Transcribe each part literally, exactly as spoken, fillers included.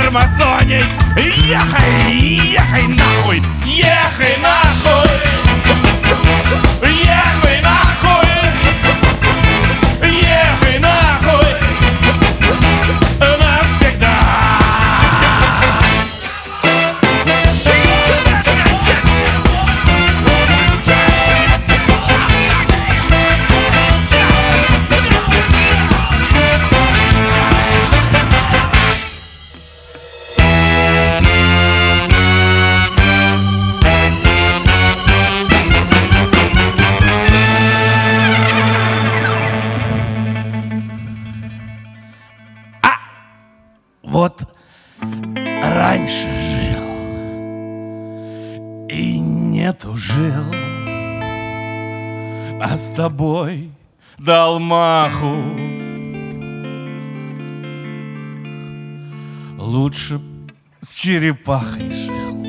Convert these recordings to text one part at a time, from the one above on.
термосоней. Ехай, ехай нахуй, ехай нахуй. Ехай нахуй, ехай нахуй навсегда. Вот раньше жил и нету жил, а с тобой дал маху. Лучше б с черепахой жил.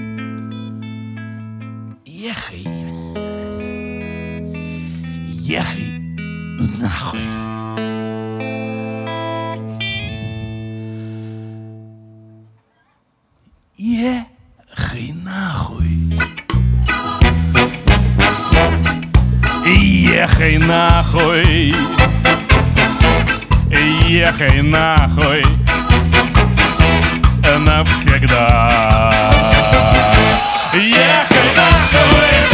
Ехай, ехай нахуй. Ехай нахуй. Ехай нахуй. Ехай нахуй навсегда. Ехай нахуй.